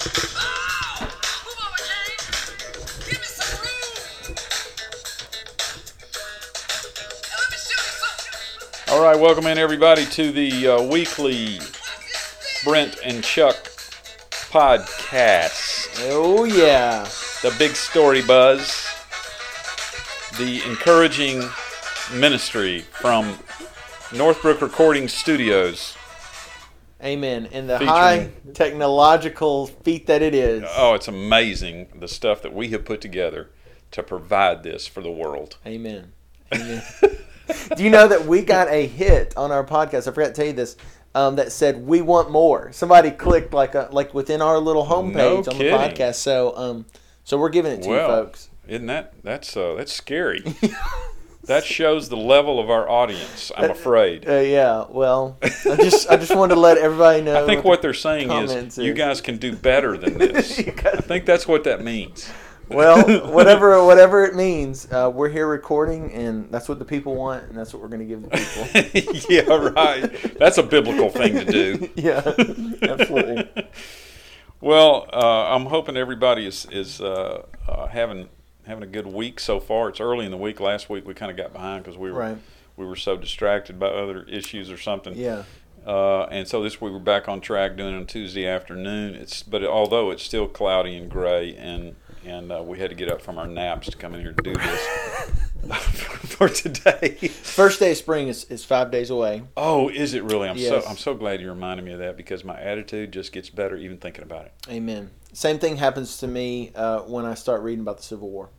All right, welcome in everybody to the weekly Brent and Chuck podcast. Oh yeah, the big story buzz, the encouraging ministry from Northbrook Recording Studios. Amen. And the high technological feat that it is. Oh, it's amazing the stuff that we have put together to provide this for the world. Amen. Amen. Do you know that we got a hit on our podcast? I forgot to tell you this. That said, "We want more." Somebody clicked like within our little homepage on the podcast. So we're giving it to you folks. Isn't that's scary? That shows the level of our audience, I'm afraid. Yeah. Well, I just wanted to let everybody know. I think what they're saying is you guys can do better than this. I think that's what that means. Well, whatever it means, we're here recording, and that's what the people want, and that's what we're going to give the people. Yeah, right. That's a biblical thing to do. Yeah, absolutely. Well, I'm hoping everybody is having a good week so far. It's early in the week. Last week we kind of got behind because we were so distracted by other issues or something. Yeah. And so this week we're back on track doing it on Tuesday afternoon. But although it's still cloudy and gray and we had to get up from our naps to come in here to do this for today. First day of spring is 5 days away. Oh, is it really? I'm so glad you reminded me of that because my attitude just gets better even thinking about it. Amen. Same thing happens to me when I start reading about the Civil War.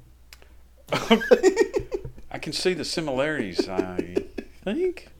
I can see the similarities, I think.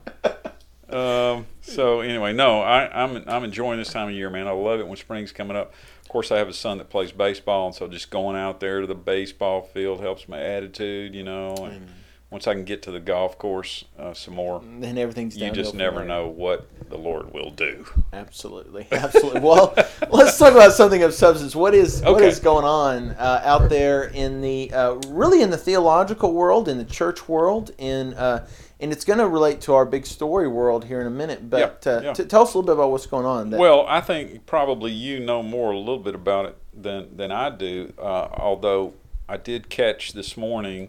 So anyway, no, I'm enjoying this time of year, man. I love it when spring's coming up. Of course, I have a son that plays baseball, and so just going out there to the baseball field helps my attitude, And once I can get to the golf course some more, then everything's downhill. You just never know what the Lord will do. Absolutely. Well, let's talk about something of substance. What is going on out there in the really in the theological world, in the church world, and it's going to relate to our big story world here in a minute. But tell us a little bit about what's going on. Well, I think probably you know more a little bit about it than I do. Although I did catch this morning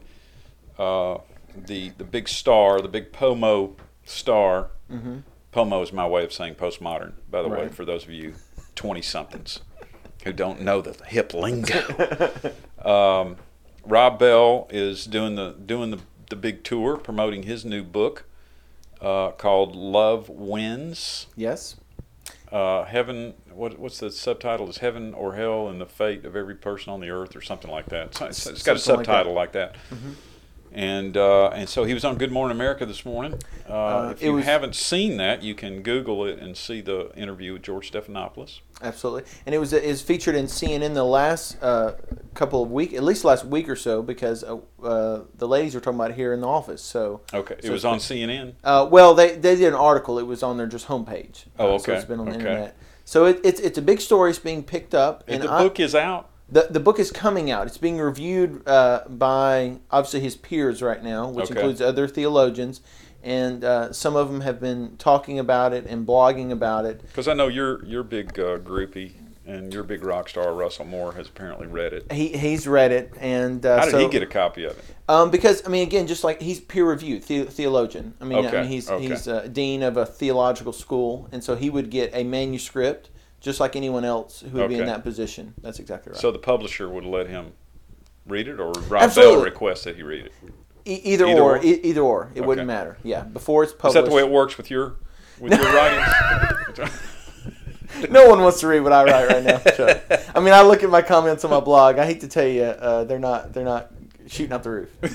the big star, the big POMO star. Mm-hmm. POMO is my way of saying postmodern, by the way, for those of you 20-somethings who don't know the hip lingo. Rob Bell is doing the big tour, promoting his new book called Love Wins. Yes. Heaven. What's the subtitle? Is Heaven or Hell and the Fate of Every Person on the Earth, or something like that. It's got a subtitle like that. Mm-hmm. And so he was on Good Morning America this morning. If you haven't seen that, you can Google it and see the interview with George Stephanopoulos. Absolutely, and it was featured in CNN the last couple of weeks, at least last week or so, because the ladies were talking about it here in the office. So it was on CNN. Well, they did an article. It was on their just homepage. Oh, okay. So it's been on the internet. So it's a big story. It's being picked up. And the book is out. The book is coming out. It's being reviewed by, obviously, his peers right now, which includes other theologians. And some of them have been talking about it and blogging about it. Because I know your big groupie and your big rock star, Russell Moore, has apparently read it. He's read it. And how did he get a copy of it? Because, again, just like he's peer-reviewed theologian. He's dean of a theological school. And so he would get a manuscript, just like anyone else who would be in that position. That's exactly right. So the publisher would let him read it, or Rob Bell request that he read it? Either or. It wouldn't matter. Yeah, before it's published. Is that the way it works with your writings? No one wants to read what I write right now. Chuck. I look at my comments on my blog. I hate to tell you, they're not shooting out the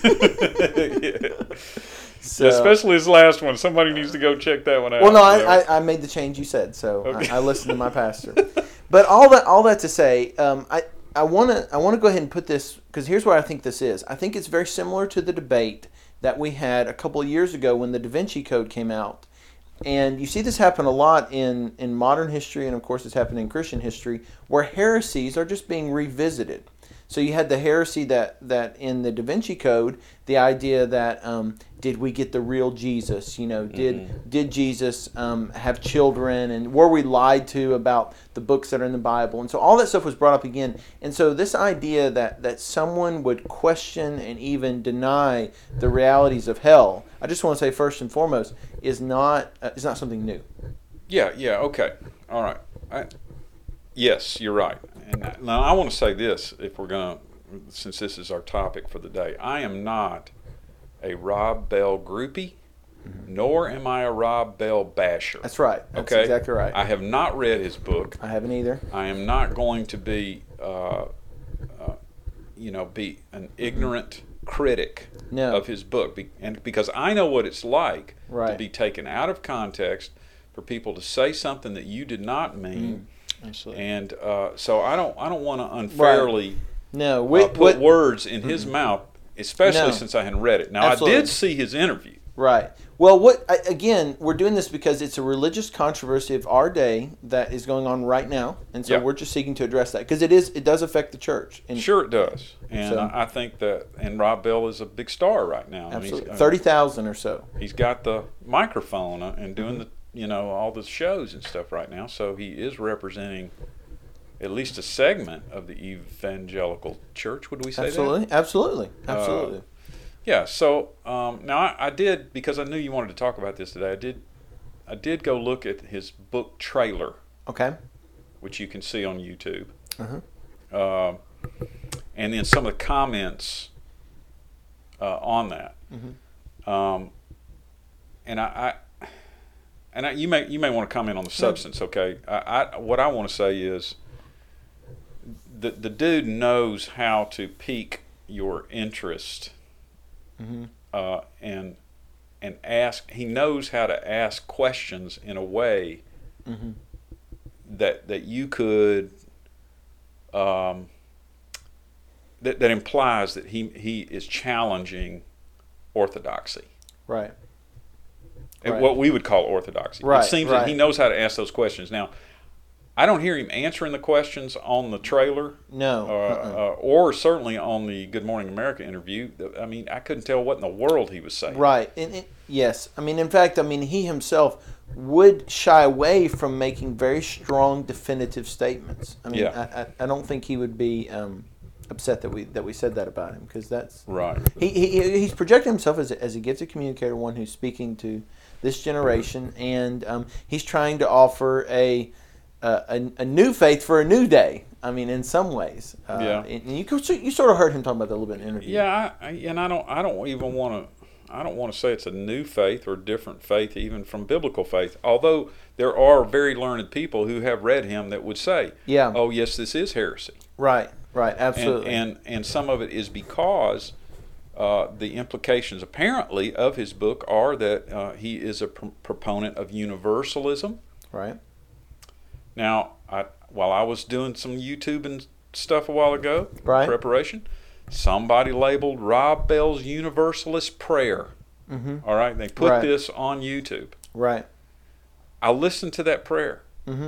roof. So, especially his last one. Somebody needs to go check that one out. Well, no, I made the change you said, so I listened to my pastor. But all that to say, I want to go ahead and put this, because here's what I think this is. I think it's very similar to the debate that we had a couple of years ago when the Da Vinci Code came out. And you see this happen a lot in modern history, and of course it's happened in Christian history, where heresies are just being revisited. So you had the heresy that in the Da Vinci Code, the idea that did we get the real Jesus? Did Jesus have children, and were we lied to about the books that are in the Bible? And so all that stuff was brought up again. And so this idea that someone would question and even deny the realities of hell, I just want to say first and foremost, is not something new. Yeah. Okay. All right. Yes, you're right. And now I want to say this, if we're going to, since this is our topic for the day, I am not a Rob Bell groupie, nor am I a Rob Bell basher. That's right. That's okay? Exactly right. I have not read his book. I haven't either. I am not going to be, be an ignorant critic of his book, and because I know what it's like to be taken out of context, for people to say something that you did not mean. Absolutely. And so I don't want to unfairly put words in his mouth, especially since I hadn't read it. Now, Absolutely. I did see his interview. Right. Well, we're doing this because it's a religious controversy of our day that is going on right now, and so we're just seeking to address that because it does affect the church. And sure, it does, and I think that, and Rob Bell is a big star right now. Absolutely, 30,000 or so. He's got the microphone and doing the all the shows and stuff right now, so he is representing at least a segment of the evangelical church. Would we say that? Absolutely. Yeah. So now I did, because I knew you wanted to talk about this today. I did go look at his book trailer. Okay. Which you can see on YouTube. Uh-huh. And then some of the comments on that. Mm-hmm. You may want to comment on the substance. Okay. What I want to say is the dude knows how to pique your interest. Mm-hmm. And ask. He knows how to ask questions in a way that you could that implies that he is challenging orthodoxy. Right. What we would call orthodoxy. Right. It seems that he knows how to ask those questions. Now, I don't hear him answering the questions on the trailer. No. Or certainly on the Good Morning America interview. I mean, I couldn't tell what in the world he was saying. Right. Yes. I mean, in fact, he himself would shy away from making very strong, definitive statements. I mean, I don't think he would be upset that we said that about him, because that's right. He's projecting himself as a gifted communicator, one who's speaking to this generation, and he's trying to offer a new faith for a new day. I mean, in some ways, and you sort of heard him talk about that a little bit in the interview. Yeah, I don't even want to say it's a new faith or different faith even from biblical faith. Although there are very learned people who have read him that would say, "Oh, yes, this is heresy." Right, absolutely. And some of it is because the implications apparently of his book are that he is a proponent of universalism. Right. Now, while I was doing some YouTube and stuff a while ago, preparation, somebody labeled Rob Bell's Universalist Prayer. Mm-hmm. All right, they put this on YouTube. Right. I listened to that prayer. Mm-hmm.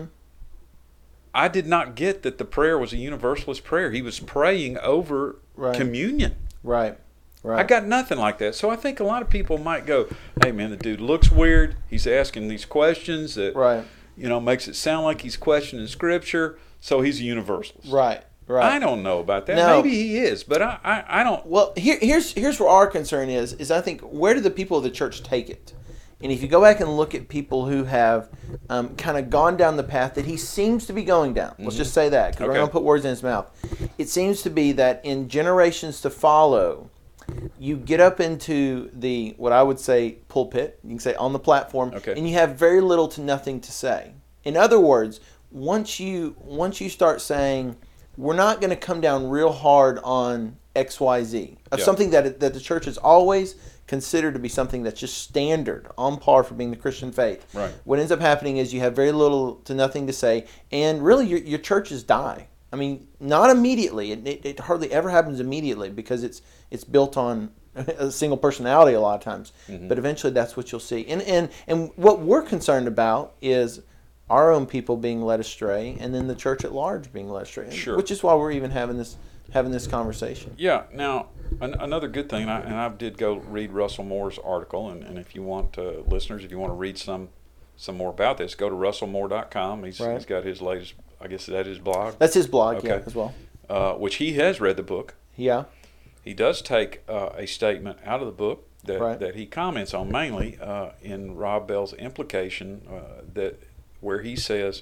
I did not get that the prayer was a universalist prayer. He was praying over communion. Right. I got nothing like that. So I think a lot of people might go, "Hey, man, the dude looks weird. He's asking these questions that makes it sound like he's questioning Scripture, so he's a universalist." Right. I don't know about that. No. Maybe he is, but I don't. Well, here's where our concern is I think, where do the people of the church take it? And if you go back and look at people who have kind of gone down the path that he seems to be going down, let's just say that, because we're going to put words in his mouth. It seems to be that in generations to follow, you get up into the, what I would say, pulpit, you can say on the platform, and you have very little to nothing to say. In other words, once you start saying, we're not going to come down real hard on XYZ, something that the church has always considered to be something that's just standard, on par for being the Christian faith. Right. What ends up happening is you have very little to nothing to say, and really your churches die. I mean, not immediately. It hardly ever happens immediately, because it's built on a single personality a lot of times. Mm-hmm. But eventually that's what you'll see. And what we're concerned about is our own people being led astray, and then the church at large being led astray. Sure. Which is why we're even having this having this conversation. Yeah. Now, another good thing, and I did go read Russell Moore's article, and if you want, listeners, if you want to read some more about this, go to russellmoore.com. He's got his latest, I guess, is that his blog? That's his blog, okay. Yeah, as well. Which he has read the book. Yeah. He does take a statement out of the book that, that he comments on mainly in Rob Bell's implication that where he says,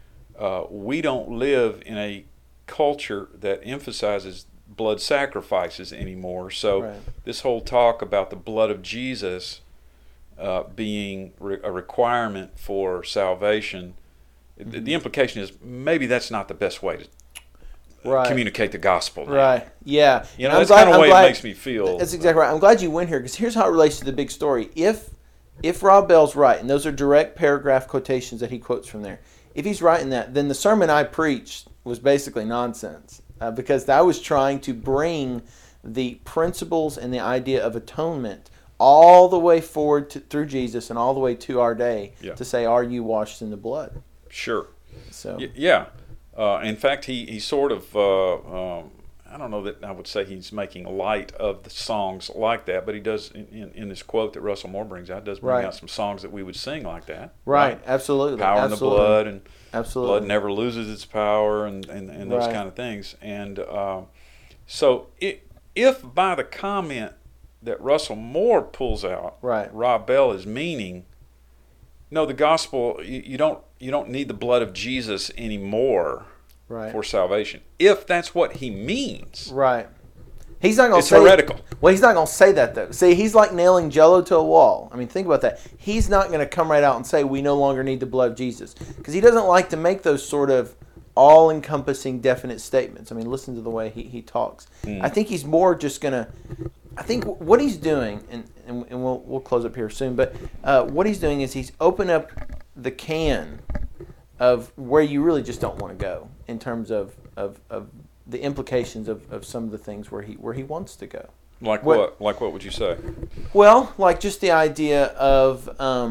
we don't live in a culture that emphasizes blood sacrifices anymore. So this whole talk about the blood of Jesus being a requirement for salvation, the implication is maybe that's not the best way to communicate the gospel now. Right. Yeah. You know, that's kind of the way it makes me feel. That's exactly right. I'm glad you went here because here's how it relates to the big story. If Rob Bell's right, and those are direct paragraph quotations that he quotes from there, if he's right in that, then the sermon I preached was basically nonsense because I was trying to bring the principles and the idea of atonement all the way forward through Jesus and all the way to our day to say, are you washed in the blood? Sure. So yeah. In fact, he sort of, I don't know that I would say he's making light of the songs like that, but he does, in this quote that Russell Moore brings out, does bring out some songs that we would sing like that. Right, absolutely. Power in the blood, and absolutely. Blood never loses its power, and those kind of things. And so if by the comment that Russell Moore pulls out, Rob Bell is meaning, no, the gospel, you don't need the blood of Jesus anymore for salvation. If that's what he means, he's not going to say heretical. Well, he's not going to say that though. See, he's like nailing Jello to a wall. I mean, think about that. He's not going to come right out and say we no longer need the blood of Jesus because he doesn't like to make those sort of all-encompassing, definite statements. I mean, listen to the way he talks. I think he's more just going to. I think what he's doing, and we'll close up here soon, but what he's doing is he's opened up the can of where you really just don't want to go in terms of the implications of some of the things where he wants to go. Like what? Like what would you say? Well, like just the idea of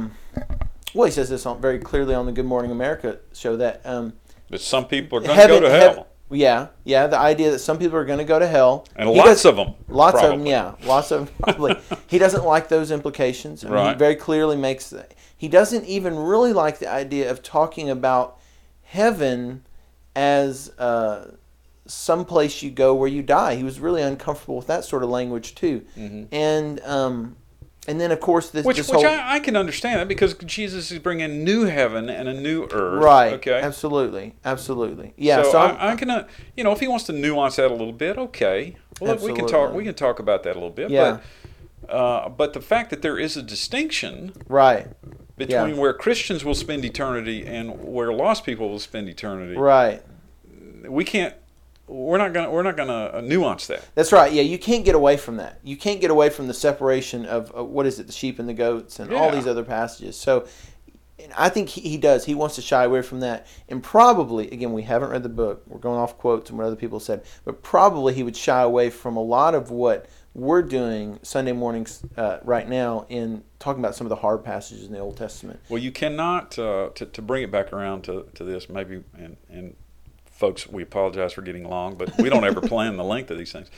he says this very clearly on the Good Morning America show that some people are going to go to hell. Yeah, the idea that some people are going to go to hell. And lots of them. Lots of them, yeah. Lots of them, probably. He doesn't like those implications. I mean, he very clearly makes that. He doesn't even really like the idea of talking about heaven as some place you go where you die. He was really uncomfortable with that sort of language, too. Mm-hmm. And then, of course, this whole... I can understand that because Jesus is bringing new heaven and a new earth. Right. Okay. Absolutely. Yeah. So I can, if he wants to nuance that a little bit, okay. Well, we can talk about that a little bit. Yeah. But the fact that there is a distinction, between where Christians will spend eternity and where lost people will spend eternity, we're not gonna nuance that. That's right. Yeah, you can't get away from that. You can't get away from the separation of the sheep and the goats and all these other passages. So I think he does. He wants to shy away from that. And probably, again, we haven't read the book. We're going off quotes and what other people said. But probably he would shy away from a lot of what we're doing Sunday mornings right now in talking about some of the hard passages in the Old Testament. Well, you cannot, to bring it back around to this, maybe, and folks, we apologize for getting long, but we don't ever plan the length of these things.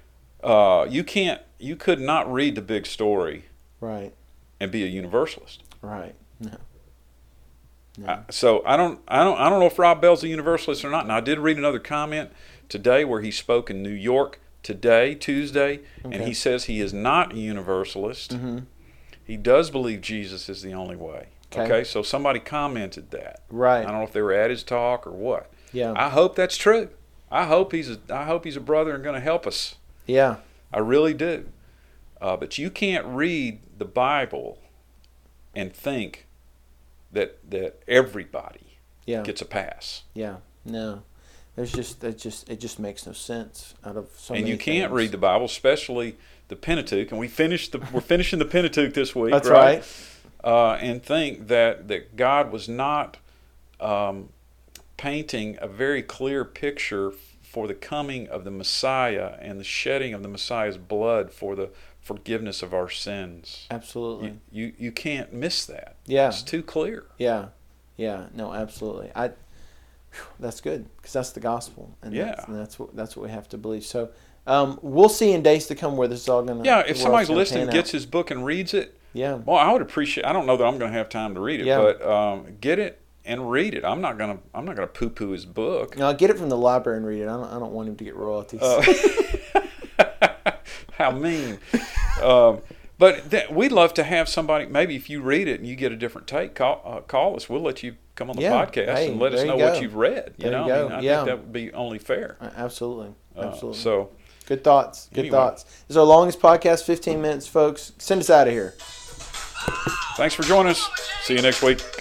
You could not read the big story, and be a universalist, No. So I don't know if Rob Bell's a universalist or not. Now I did read another comment today where he spoke in New York today, Tuesday, and he says he is not a universalist. Mm-hmm. He does believe Jesus is the only way. Okay, so somebody commented that. I don't know if they were at his talk or what. Yeah. I hope that's true. I hope he's a brother and going to help us. Yeah. I really do. But you can't read the Bible and think that everybody gets a pass. Yeah. No. It just makes no sense out of so many And you can't things. read the Bible, especially the Pentateuch, and we're finishing the Pentateuch this week. That's right. And think that God was not painting a very clear picture for the coming of the Messiah and the shedding of the Messiah's blood for the forgiveness of our sins. Absolutely. You can't miss that. Yeah. It's too clear. Yeah. No, absolutely. That's good, because that's the gospel, and Yeah. that's what we have to believe. So we'll see in days to come where this is all going to. Yeah, if somebody's listening, gets his book and reads it, well, I would appreciate. I don't know that I'm going to have time to read it, but get it and read it. I'm not gonna poo-poo his book. No, get it from the library and read it. I don't want him to get royalties. How mean. But we'd love to have somebody, maybe if you read it and you get a different take, call us. We'll let you come on the podcast and let us know what you've read. I think that would be only fair. Absolutely. So good thoughts. Good thoughts. This is our longest podcast, 15 minutes, folks. Send us out of here. Thanks for joining us. See you next week.